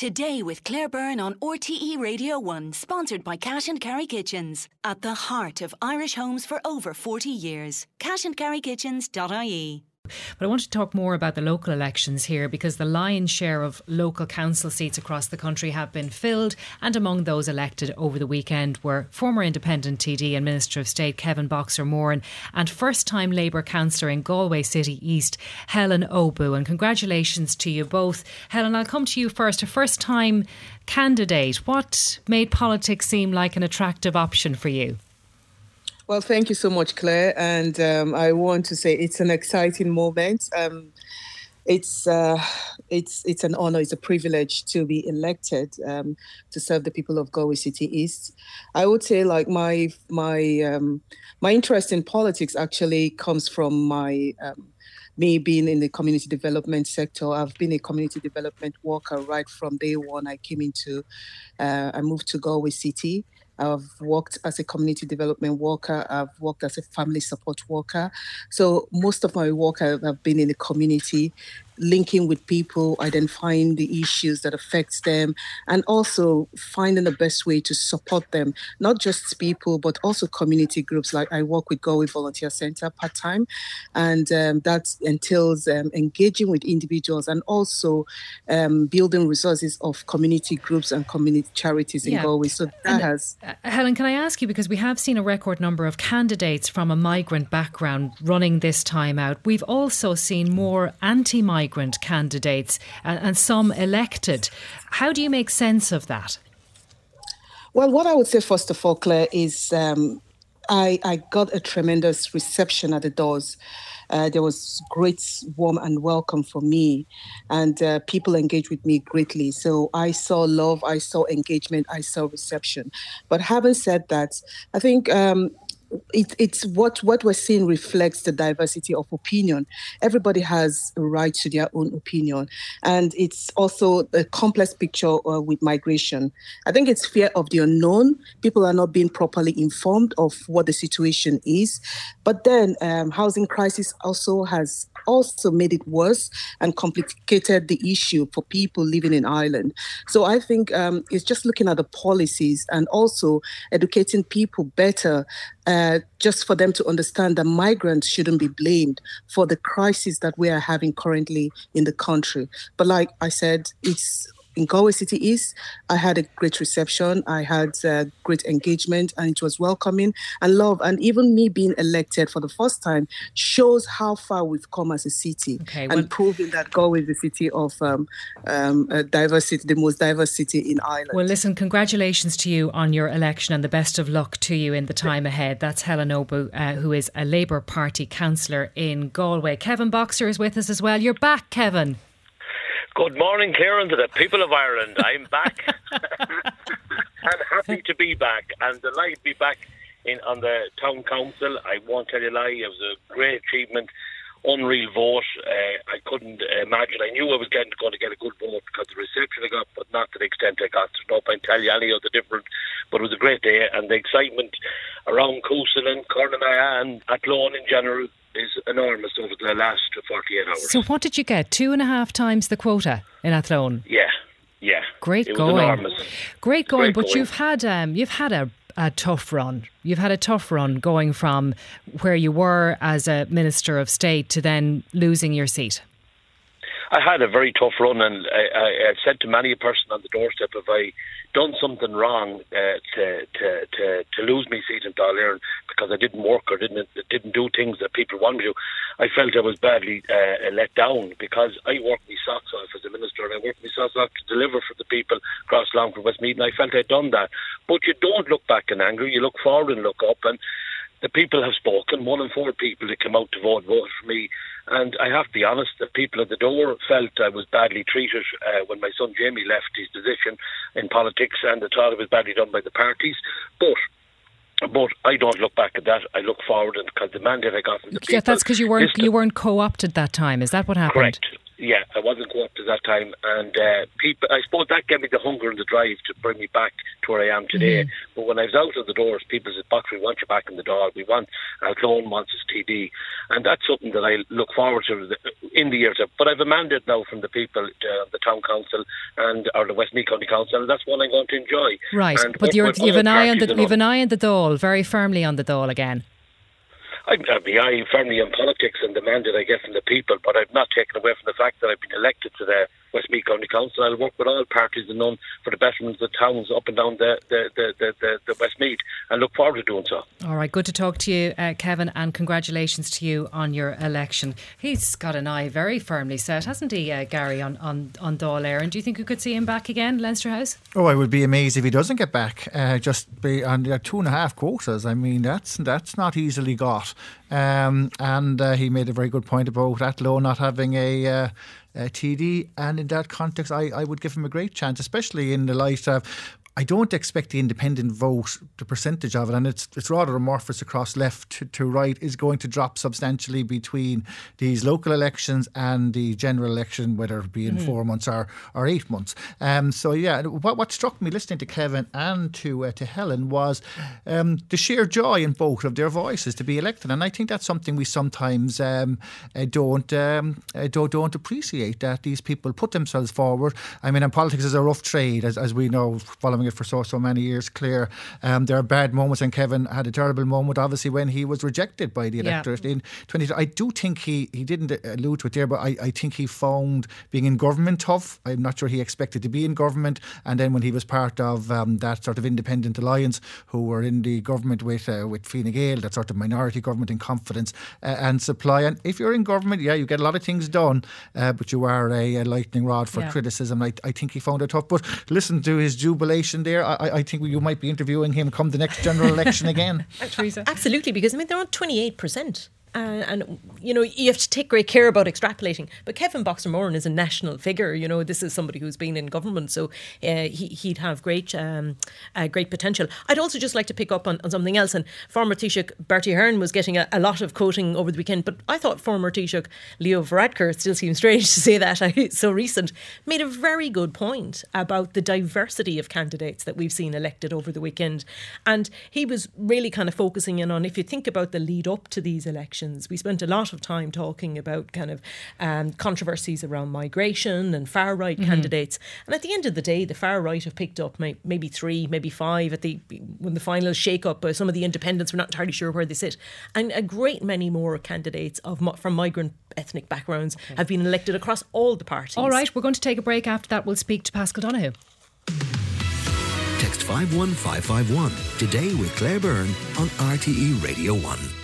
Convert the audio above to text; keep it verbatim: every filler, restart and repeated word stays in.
Today with Claire Byrne on R T E Radio one, sponsored by Cash and Carry Kitchens. At the heart of Irish homes for over forty years. cash and carry kitchens dot I E. But I want to talk more about the local elections here, because the lion's share of local council seats across the country have been filled, and among those elected over the weekend were former Independent T D and Minister of State Kevin Boxer-Moran and first-time Labour councillor in Galway City East, Helen Obu. And congratulations to you both. Helen, I'll come to you first. A first-time candidate. What made politics seem like an attractive option for you? Well, thank you so much, Claire. And um, I want to say it's an exciting moment. Um, it's uh, it's it's an honour, it's a privilege to be elected um, to serve the people of Galway City East. I would say, like my my um, my interest in politics actually comes from my um, me being in the community development sector. I've been a community development worker right from day one. I came into, uh, I moved to Galway City. I've worked as a community development worker. I've worked as a family support worker. So most of my work have been in the community, linking with people, identifying the issues that affects them, and also finding the best way to support them, not just people, but also community groups. Like I work with Galway Volunteer Centre part-time, and um, that entails um, engaging with individuals and also um, building resources of community groups and community charities in yeah. Galway. So that and, has... Uh, Helen, can I ask you, because we have seen a record number of candidates from a migrant background running this time out. We've also seen more anti-migrant candidates and, and some elected. How do you make sense of that? Well, what I would say first of all, Claire, is um, I, I got a tremendous reception at the doors. Uh, there was great warm and welcome for me, and uh, people engaged with me greatly. So I saw love, I saw engagement, I saw reception. But having said that, I think um, It, it's what, what we're seeing reflects the diversity of opinion. Everybody has a right to their own opinion. And it's also a complex picture uh, with migration. I think it's fear of the unknown. People are not being properly informed of what the situation is. But then um, housing crisis also has also made it worse and complicated the issue for people living in Ireland. So I think um, it's just looking at the policies and also educating people better, uh, just for them to understand that migrants shouldn't be blamed for the crisis that we are having currently in the country. But like I said, it's in Galway City East, I had a great reception. I had uh, great engagement, and it was welcoming and love. And even me being elected for the first time shows how far we've come as a city, okay, well, and proving that Galway is the city of um, um, uh, diversity, the most diverse city in Ireland. Well, listen, congratulations to you on your election, and the best of luck to you in the time ahead. That's Helen Obu, uh, who is a Labour Party councillor in Galway. Kevin Boxer is with us as well. You're back, Kevin. Good morning, Kieran, to the people of Ireland. I'm back. I'm happy to be back and delighted to be back in on the town council. I won't tell you a lie, it was a great achievement, unreal vote. Uh, I couldn't imagine. I knew I was getting, going to get a good vote because of the reception I got, but not to the extent I got. There's no point tell you any of the different, but it was a great day, and the excitement around Cousel and Cornamaya and Athlone in general is enormous over the last forty-eight hours. So what did you get? Two and a half times the quota in Athlone? Yeah, yeah. Great it going. Was enormous. Great going, Great but going. you've had um, you've had a, a tough run. You've had a tough run going from where you were as a Minister of State to then losing your seat. I had a very tough run, and I, I, I said to many a person on the doorstep, if I done something wrong uh, to, to to to lose my seat in Dáil because I didn't work or didn't didn't do things that people wanted me to, I felt I was badly uh, let down, because I worked my socks off as a minister, and I worked my socks off to deliver for the people across Longford, Westmeath, and I felt I'd done that. But you don't look back in anger, you look forward and look up, and the people have spoken. One in four people that came out to vote voted for me. And I have to be honest, the people at the door felt I was badly treated uh, when my son Jamie left his position in politics, and they thought it was badly done by the parties. But but I don't look back at that. I look forward, because the mandate I got from the people... Yeah, that's because you weren't, you weren't co-opted that time. Is that what happened? Correct. Yeah, I wasn't co-opted at that time, and uh, people. I suppose that gave me the hunger and the drive to bring me back to where I am today. Mm-hmm. But when I was out of the doors, people said, "Box, we want you back in the door. We want Athlone wants his T D," and that's something that I look forward to in the years. But I've a mandate now from the people, uh, the town council and or the Westmeath County Council, and that's one I'm going to enjoy. Right, and but you're, you've an eye on the you've an eye on the Dáil, very firmly on the Dáil again. I have my eye firmly in politics and the mandate I get from the people, but I've not taken away from the fact that I've been elected to the Westmeath County Council. I'll work with all parties and none for the betterment of the towns up and down the the, the, the, the, the Westmeath, and look forward to doing so. All right, good to talk to you, uh, Kevin, and congratulations to you on your election. He's got an eye very firmly set, hasn't he, uh, Gary, on, on, on Dáil Éireann? Do you think we could see him back again, Leinster House? Oh, I would be amazed if he doesn't get back. Uh, just be on uh, two and a half quotas. I mean, that's that's not easily got. Um, and uh, he made a very good point about Athlone not having a... Uh, Uh, T D, and in that context I, I would give him a great chance, especially in the light of I don't expect the independent vote, the percentage of it, and it's it's rather amorphous across left to, to right, is going to drop substantially between these local elections and the general election, whether it be in mm-hmm. four months or, or eight months. Um, so yeah, what what struck me listening to Kevin and to uh, to Helen was um, the sheer joy in both of their voices to be elected, and I think that's something we sometimes um, uh, don't um, uh, don't don't appreciate, that these people put themselves forward. I mean, and politics is a rough trade, as as we know, following it for so so many years. Clear, um, there are bad moments, and Kevin had a terrible moment, obviously, when he was rejected by the electorate yeah. in twenty. I do think he he didn't allude to it there, but I, I think he found being in government tough. I'm not sure he expected to be in government, and then when he was part of um, that sort of independent alliance, who were in the government with uh, with Fine Gael, that sort of minority government in confidence uh, and supply. And if you're in government, yeah, you get a lot of things done, uh, but you are a, a lightning rod for yeah. criticism. I, I think he found it tough. But listen to his jubilation there. I, I think you might be interviewing him come the next general election again. Teresa. Absolutely, because I mean they're on twenty-eight percent. Uh, and, you know, you have to take great care about extrapolating. But Kevin Boxer-Moran is a national figure. You know, this is somebody who's been in government, so uh, he, he'd have great um, uh, great potential. I'd also just like to pick up on, on something else. And former Taoiseach Bertie Ahern was getting a, a lot of quoting over the weekend, but I thought former Taoiseach Leo Varadkar, it still seems strange to say that, it's so recent, made a very good point about the diversity of candidates that we've seen elected over the weekend. And he was really kind of focusing in on, if you think about the lead up to these elections, we spent a lot of time talking about kind of um, controversies around migration and far right mm-hmm. candidates, and at the end of the day the far right have picked up may, maybe three, maybe five at the when the final shake up. Uh, some of the independents were not entirely sure where they sit, and a great many more candidates of from migrant ethnic backgrounds okay. have been elected across all the parties. All right, we're going to take a break. After that we'll speak to Paschal Donohoe. Text five one five five one today with Claire Byrne on R T E Radio one.